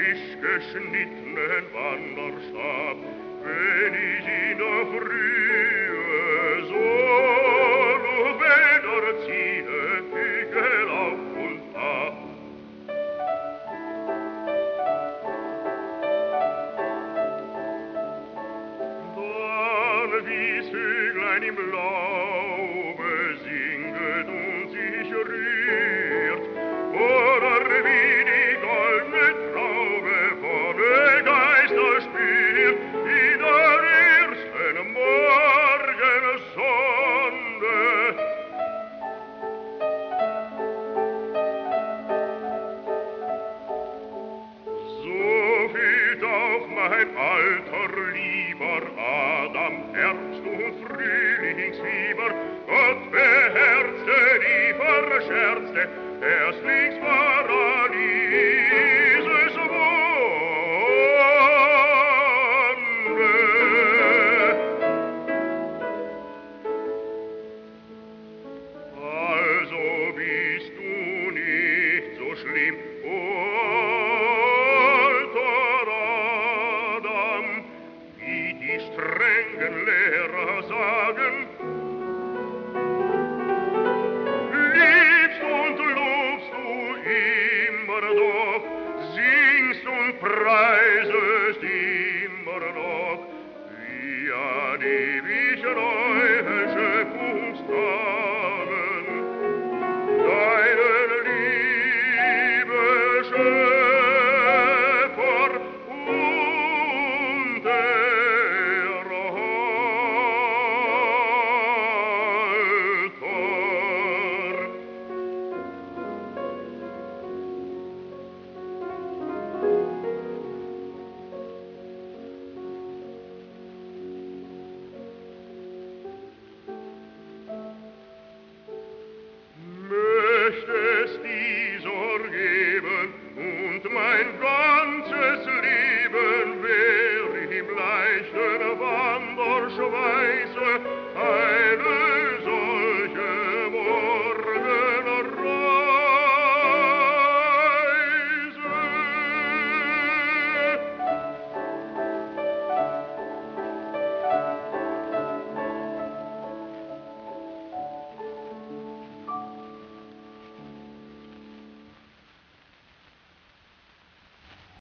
frisch geschnittenen Wanderstab, wenn ich in der Frühe so durch Wälder ziehe, Hügel auf und ab. Dann wie's Vöglein im Laube singet und sich rührt, oder wie die goldene Traube vorne Geister spürt, in der ersten Morgensonne. So fühlt auch mein alter lieber Adam Herbst und Frühlingsfieber, Gott beherzte die Verscherzte, Erstlingsparadieses Wonne. Also bist du nicht so schlimm, alter Adam, wie die strengen Lehrer sagen. Liebst und lobst du immer doch, singst und preisest immer noch, wie an ewig neuen Schöpfungstagen, deinen lieben Schöpfer und Erhalter. Möchtest dieser geben und mein ganzes Leben wär im leichten Wanderschweif.